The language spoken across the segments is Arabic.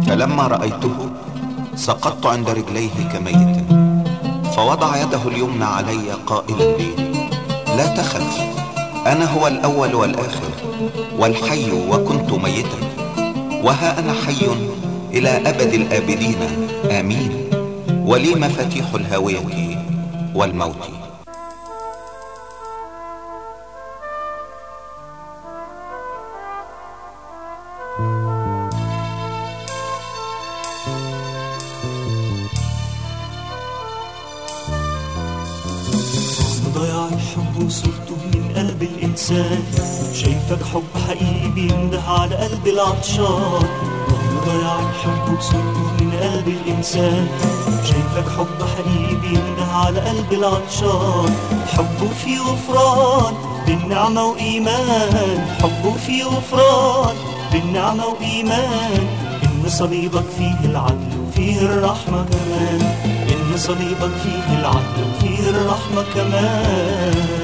فلما رأيته سقطت عند رجليه كميت، فوضع يده اليمنى علي قائلا لي: لا تخف، أنا هو الأول والآخر والحي، وكنت ميتا وها أنا حي إلى أبد الآبدين، آمين، ولي مفاتيح الهاوية والموت. ضياع الحب وصورته من قلب الإنسان، شايفك حب حقيقي بينده على قلب العطشان. ضياع الحب وصورته من قلب الإنسان، شايفك حب حقيقي بينده على قلب العطشان. حبه فيه غفران بالنعمة وإيمان، حبه فيه غفران بالنعمة وإيمان. إن صليبك فيه العدل وفيه الرحمة كمان، إن صليبك فيه العدل وفيه الرحمة كمان.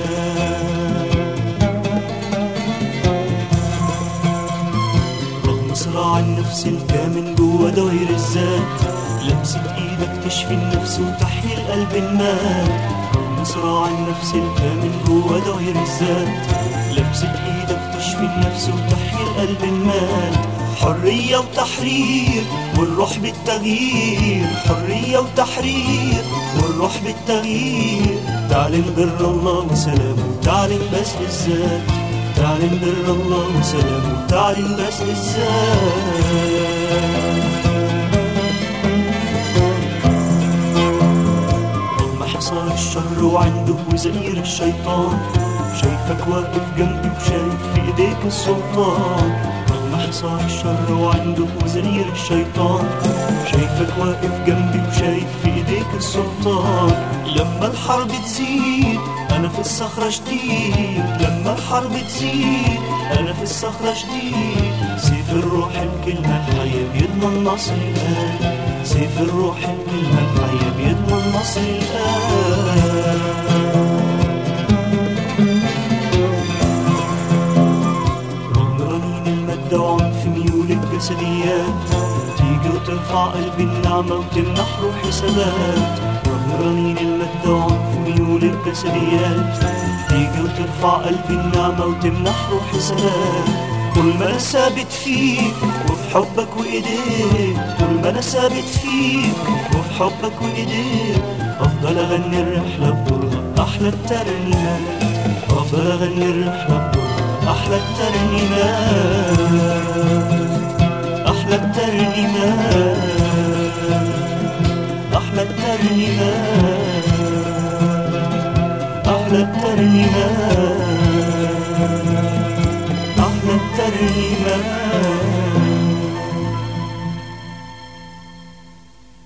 رغم صراع النفس الكامن جوا دوائر الذات، لمسة إيدك تشفي النفس وتحيي القلب المات. رغم صراع النفس الكامن جوا دوائر الذات، لمسة إيدك تشفي النفس وتحيي القلب المات. حرية وتحرير والروح بالتغيير، حرية وتحرير والروح بالتغيير. تعلن بر الله وسلامه، تعلن بذل الذات، تعلن بر الله وسلامه، تعلن بذل الذات. رغم حصار الشر وعنده وزئير الشيطان، شايفك واقف جنبي وشايف في ايديك السلطان. حصار الشر وعنده وزئير الشيطان، شايفك واقف جنبي وشايف في ايديك السلطان. لما الحرب تزيد انا في الصخرة شديد، لما الحرب تزيد انا في الصخرة شديد. سيف الروح الكلمة الحية بيضمن نصر الآن، سيف الروح الكلمة الحية بيضمن نصر الآن. وعنف ميول الجسديات، تيجي وترفع قلبي النعمة وتمنح روحي ثبات. رغم رنين المادة وعنف ميول الجسديات، تيجي وترفع قلبي النعمة وتمنح روحي ثبات. طول ما أنا ثابت فيك وفي حبك وإيديك، طول ما أنا ثابت فيك وفي حبك وإيديك، أفضل أغني الرحلة بطولها أحلى الترنيمات، أفضل أغني الرحلة بطولها أحلى الترنيمات، أحلى الترنيمات، أحلى الترنيمات، أحلى الترنيمات، أحلى الترنيمات.